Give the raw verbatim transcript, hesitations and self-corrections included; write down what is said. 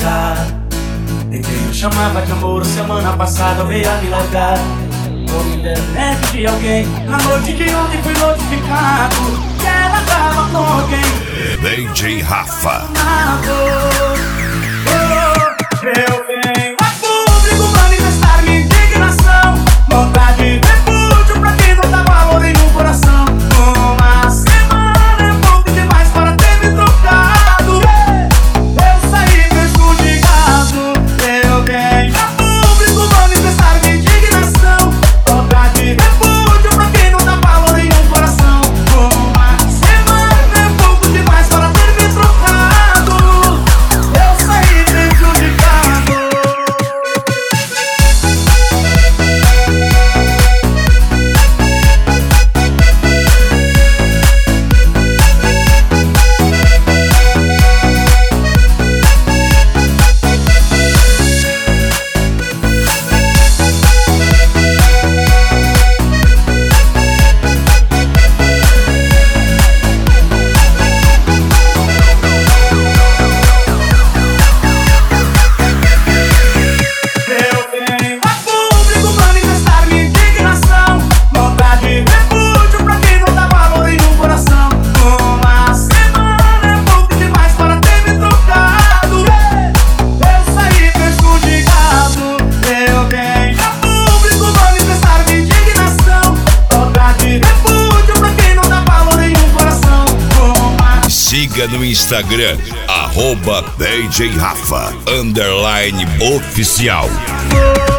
casar. E quem eu chamava de amor semana passada veio a me largar. Por internet de alguém, na noite de ontem fui notificado que ela tava com alguém. D J Rafa. Eu venho a público manifestar minha indignação, vontade de repúdio pra quem não dá valor em um coração. Uma semana é pouco demais para ter me trocado. Eu saí prejudicado. Eu venho a público manifestar minha indignação, vontade de repúdio pra quem não dá valor em um coração. Uma semana é pouco demais para ter me trocado. Eu saí prejudicado. Siga no Instagram, arroba D J Rafa, underline oficial.